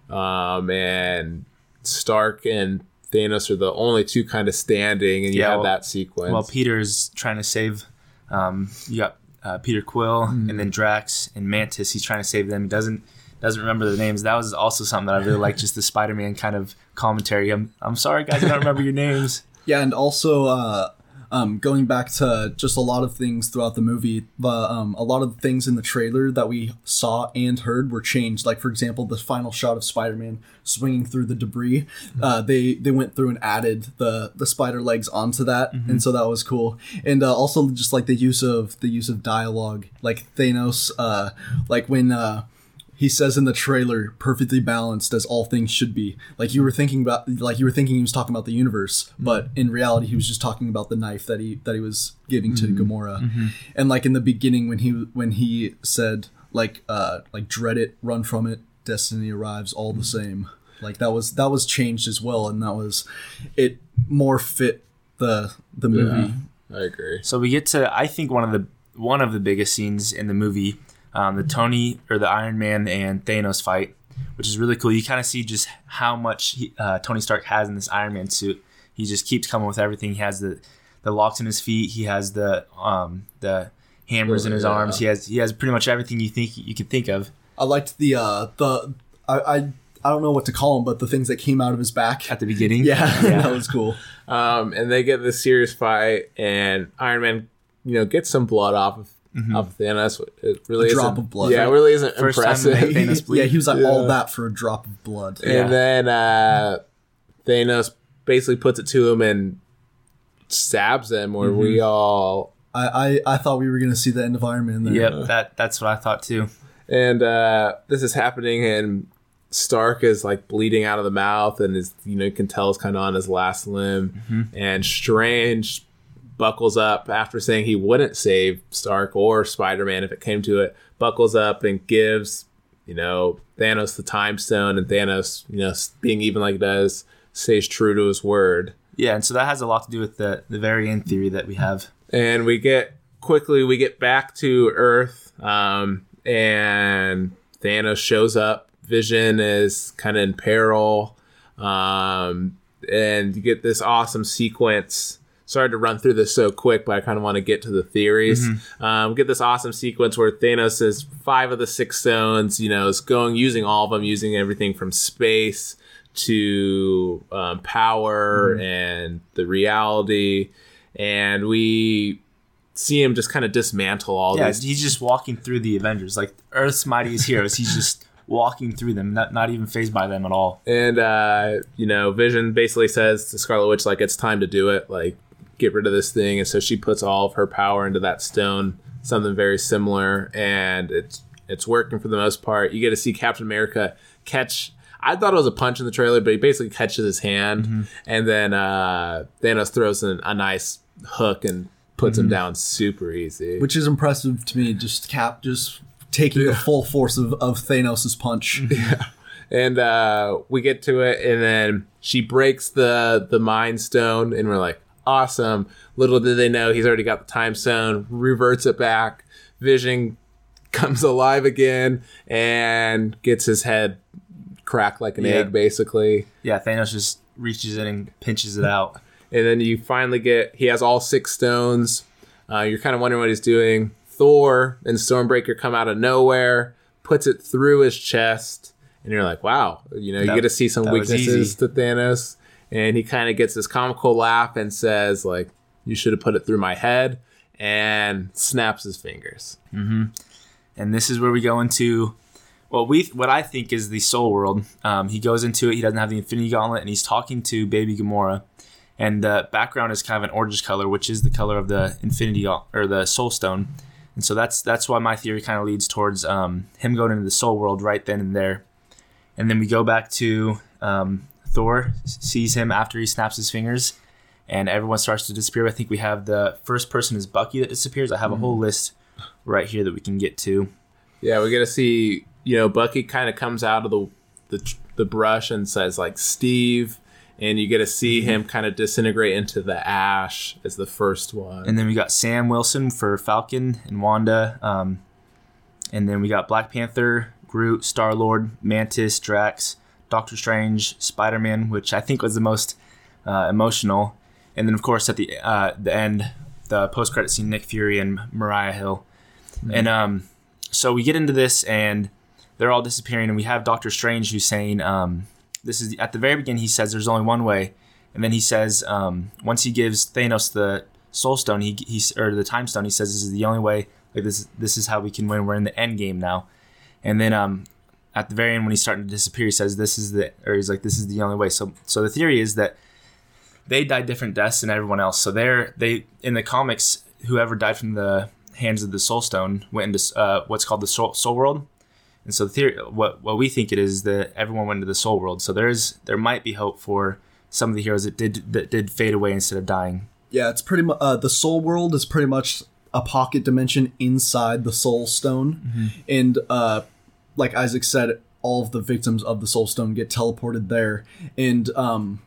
um, and Stark and Thanos are the only two kind of standing, and you yeah, have well, that sequence. Well, Peter's trying to save. Um, you got uh, Peter Quill, mm. and then Drax and Mantis. He's trying to save them. He doesn't doesn't remember their names. That was also something that I really liked, just the Spider-Man kind of commentary. I'm I'm sorry, guys, I don't remember your names. Yeah, and also uh, um, going back to just a lot of things throughout the movie, the um, a lot of things in the trailer that we saw and heard were changed. Like, for example, the final shot of Spider-Man swinging through the debris. Mm-hmm. Uh, they they went through and added the the spider legs onto that, mm-hmm. and so that was cool. And uh, also just like the use of the use of dialogue, like Thanos, uh, like when. Uh, He says in the trailer, perfectly balanced as all things should be. Like you were thinking about, like you were thinking he was talking about the universe, but in reality, he was just talking about the knife that he that he was giving mm-hmm. to Gamora. Mm-hmm. And like in the beginning, when he when he said like uh like dread it, run from it, destiny arrives, all the same. Like that was that was changed as well, and that was it more fit the the movie. Yeah, I agree. So we get to I think one of the one of the biggest scenes in the movie. Um, the Tony or the Iron Man and Thanos fight, which is really cool. You kind of see just how much he, uh, Tony Stark has in this Iron Man suit. He just keeps coming with everything. He has the, the locks in his feet. He has the um, the hammers oh, in his yeah. arms. He has he has pretty much everything you think you could think of. I liked the uh, the I, I I don't know what to call them, but the things that came out of his back at the beginning. Yeah, yeah. That was cool. Um, and they get this serious fight, and Iron Man, you know, gets some blood off of. Mm-hmm. Of Thanos, it really a isn't, drop of blood. Yeah, it really isn't First impressive. Time Thanos bleed. Yeah, he was like yeah. all that for a drop of blood. And yeah. then uh, Thanos basically puts it to him and stabs him. Where mm-hmm. we all, I, I, I thought we were gonna see the end of Iron Man there. Yep, uh, that that's what I thought too. And uh, this is happening, and Stark is like bleeding out of the mouth, and is you know you can tell it's kind of on his last limb, mm-hmm. and Strange buckles up after saying he wouldn't save Stark or Spider-Man if it came to it, buckles up and gives, you know, Thanos the time stone, and Thanos, you know, being even like he does, stays true to his word. Yeah, and so that has a lot to do with the, the very end theory that we have. And we get, quickly, we get back to Earth, um, and Thanos shows up. Vision is kind of in peril, um, and you get this awesome sequence. Sorry to run through this so quick, but I kind of want to get to the theories. Mm-hmm. Um, get this awesome sequence where Thanos is five of the six stones, you know, is going, using all of them, using everything from space to um, power mm-hmm. and the reality. And we see him just kind of dismantle all yeah, these. He's just walking through the Avengers, like Earth's mightiest heroes. He's just walking through them, not not even fazed by them at all. And, uh, you know, Vision basically says to Scarlet Witch, like, it's time to do it. Like, get rid of this thing. And so she puts all of her power into that stone, something very similar, and it's it's working for the most part. You get to see Captain America catch, I thought it was a punch in the trailer, but he basically catches his hand, mm-hmm. and then uh, Thanos throws in a nice hook and puts mm-hmm. him down super easy. Which is impressive to me, just Cap just taking Yeah. the full force of, of Thanos' punch. Yeah. And uh, we get to it, and then she breaks the the Mind Stone, and we're like, awesome. Little did they know, he's already got the Time Stone, reverts it back. Vision comes alive again and gets his head cracked like an Yeah. egg, basically. Yeah, Thanos just reaches in and pinches it out. And then you finally get, he has all six stones. Uh, you're kind of wondering what he's doing. Thor and Stormbreaker come out of nowhere, puts it through his chest, and you're like, wow, you know, you That- get to see some that was weaknesses easy. to Thanos. And he kind of gets this comical laugh and says, like, you should have put it through my head, and snaps his fingers. And this is where we go into what we what I think is the Soul World. Um, he goes into it. He doesn't have the Infinity Gauntlet, and he's talking to Baby Gamora. And the background is kind of an orange color, which is the color of the Infinity Gauntlet, or the Soul Stone. And so that's that's why my theory kind of leads towards um, him going into the Soul World right then and there. And then we go back to um, Thor sees him after he snaps his fingers, and everyone starts to disappear. I think we have the first person is Bucky that disappears. I have a whole list right here that we can get to. Yeah, we get to see, you know, Bucky kind of comes out of the, the the brush and says, like, Steve, and you get to see him kind of disintegrate into the ash as the first one. And then we got Sam Wilson for Falcon and Wanda. Um, and then we got Black Panther, Groot, Star-Lord, Mantis, Drax, Doctor Strange, Spider-Man, which I think was the most uh, emotional. And then, of course, at the uh, the end, the post-credit scene, Nick Fury and Mariah Hill. Mm-hmm. And um, so we get into this, and they're all disappearing, and we have Doctor Strange who's saying, um, this is at the very beginning, he says there's only one way. And then he says, um, once he gives Thanos the Soul Stone, he, he or the Time Stone, he says this is the only way. Like this, this is how we can win. We're in the end game now. And then um, at the very end, when he's starting to disappear, he says this is the, or he's like, this is the only way. So, so the theory is that they died different deaths than everyone else. So they're they in the comics, whoever died from the hands of the Soul Stone went into uh, what's called the Soul, Soul World. And so the theory, what what we think it is that everyone went into the Soul World. So there is there might be hope for some of the heroes that did that did fade away instead of dying. Yeah, it's pretty much uh, the Soul World is pretty much a pocket dimension inside the Soul Stone, mm-hmm. and uh, like Isaac said, all of the victims of the Soul Stone get teleported there. And um,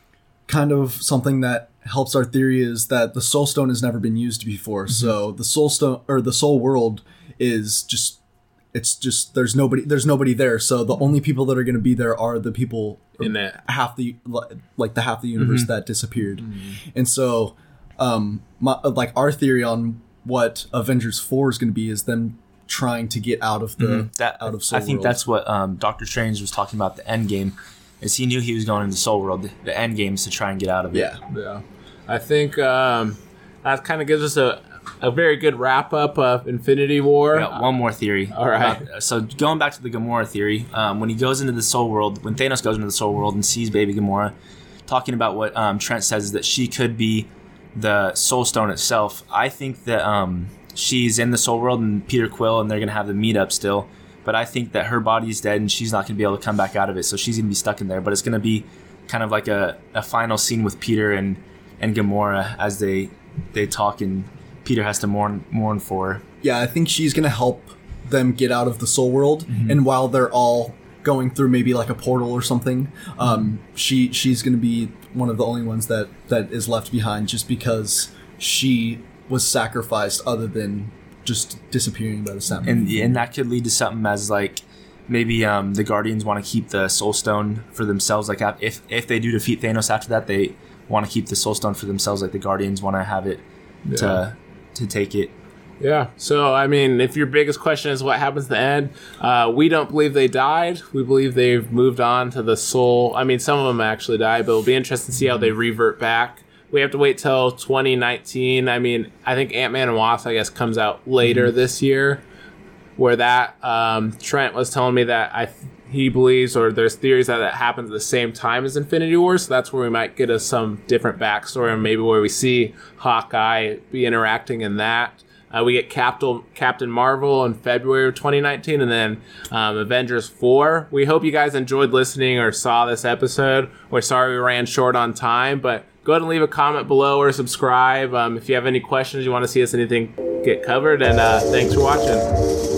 kind of something that helps our theory is that the Soul Stone has never been used before. Mm-hmm. So the Soul Stone or the Soul World is just. It's just there's nobody there's nobody there, so the only people that are going to be there are the people in that half the like the half the universe mm-hmm. that disappeared. Mm-hmm. And so um my, like our theory on what Avengers four is going to be is them trying to get out of the mm-hmm. that, out of Soul I think World. that's what um, Doctor Strange was talking about, the end game, is he knew he was going into Soul World. The, the end game is to try and get out of it. Yeah, yeah. I think um, that kind of gives us a. A very good wrap up of Infinity War. Yeah, one more theory. All right. Uh, so going back to the Gamora theory, um, when he goes into the Soul World, when Thanos goes into the Soul World and sees Baby Gamora, talking about what um, Trent says is that she could be the Soul Stone itself. I think that um, she's in the Soul World and Peter Quill, and they're gonna have the meetup still. But I think that her body's dead and she's not gonna be able to come back out of it. So she's gonna be stuck in there. But it's gonna be kind of like a, a final scene with Peter and and Gamora as they they talk and. Peter has to mourn mourn for her. Yeah, I think she's going to help them get out of the Soul World, mm-hmm. and while they're all going through maybe like a portal or something, um, she she's going to be one of the only ones that, that is left behind just because she was sacrificed other than just disappearing by the sound. And, and that could lead to something as like maybe um, the Guardians want to keep the Soul Stone for themselves. Like if, if they do defeat Thanos after that, they want to keep the Soul Stone for themselves. Like the Guardians want to have it yeah. to... to take it. Yeah. So, I mean, if your biggest question is what happens at the end, uh, we don't believe they died. We believe they've moved on to the Soul. I mean, some of them actually died, but it'll be interesting to see how they revert back. We have to wait till twenty nineteen. I mean, I think Ant-Man and Wasp, I guess, comes out later mm-hmm. this year, where that, um, Trent was telling me that I he believes, or there's theories that it happens at the same time as Infinity War, so that's where we might get us some different backstory, and maybe where we see Hawkeye be interacting in that. Uh, we get Captain Captain Marvel in February of twenty nineteen, and then um, Avengers four. We hope you guys enjoyed listening or saw this episode. We're sorry we ran short on time, but go ahead and leave a comment below or subscribe. Um, if you have any questions, you want to see us anything get covered, and uh, thanks for watching.